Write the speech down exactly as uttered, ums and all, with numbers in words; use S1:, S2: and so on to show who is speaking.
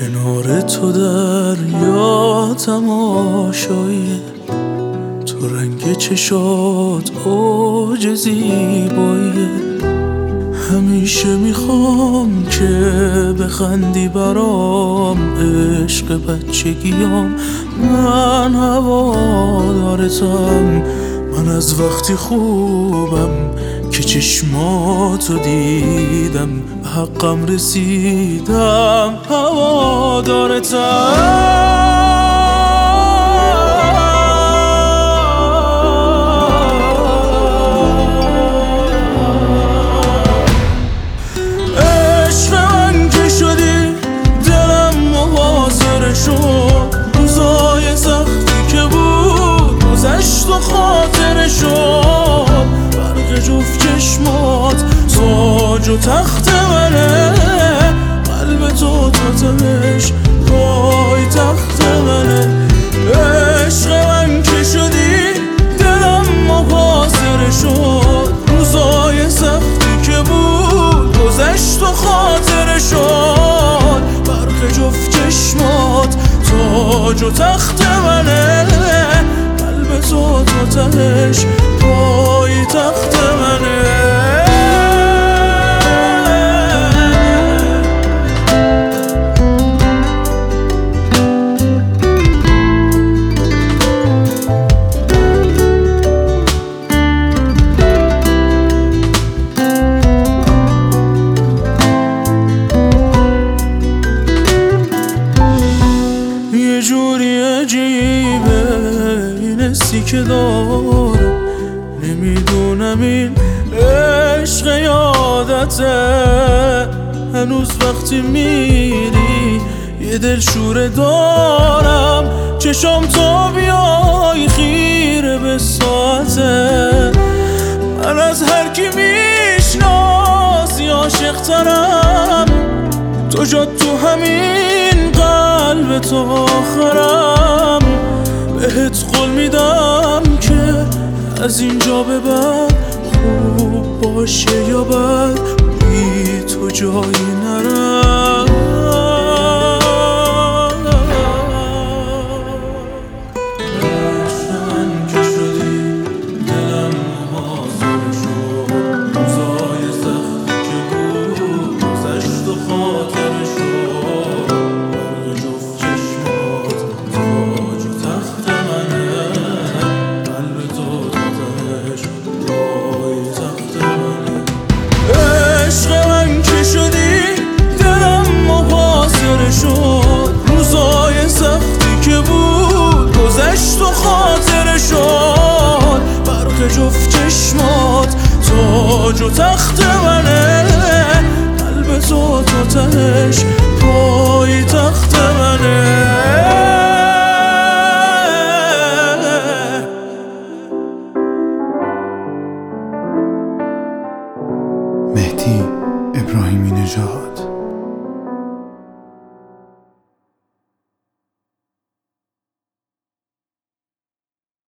S1: کنار تو دریا تماشایی، تو رنگ چشات اوج زیبایی. همیشه میخوام که بخندی برام، عشق بچگیام من هوادارتم. من از وقتی خوبم که چشماتو دیدم، به حقم رسیدم هوادارتم. روزای سختی که بود گذشت و خاطر شد، برق جفت چشمات تاج و تخت منه، قلب تو تاتمش پای تخت منه. عشق من که شدی دلم محاصره شد، روزای سختی که بود گذشت و خاطر شد، برق جفت چشمات تاج و تخت منه، قلب تو تا تهش پای تخت منه. یه جوری عجیبه این حسی که دارم، نمیدونم این عشق یادته. هنوز وقتی میری یه دلشوره دارم، چشام تا بیای خیره به ساعته. من از هر کی میشناسی عاشق ترم، تو جا تو همین قلب تو آخرم. بهت قول میدم که از اینجا به بعد خوب باشه یا بد، بی تو جایی نرم. روزای سختی که بود گذشت و خاطر شد، برق جفت چشمات تاج و تخت منه، قلب تو تا تهش پای تخت منه.
S2: مهدی ابراهیمی نژاد.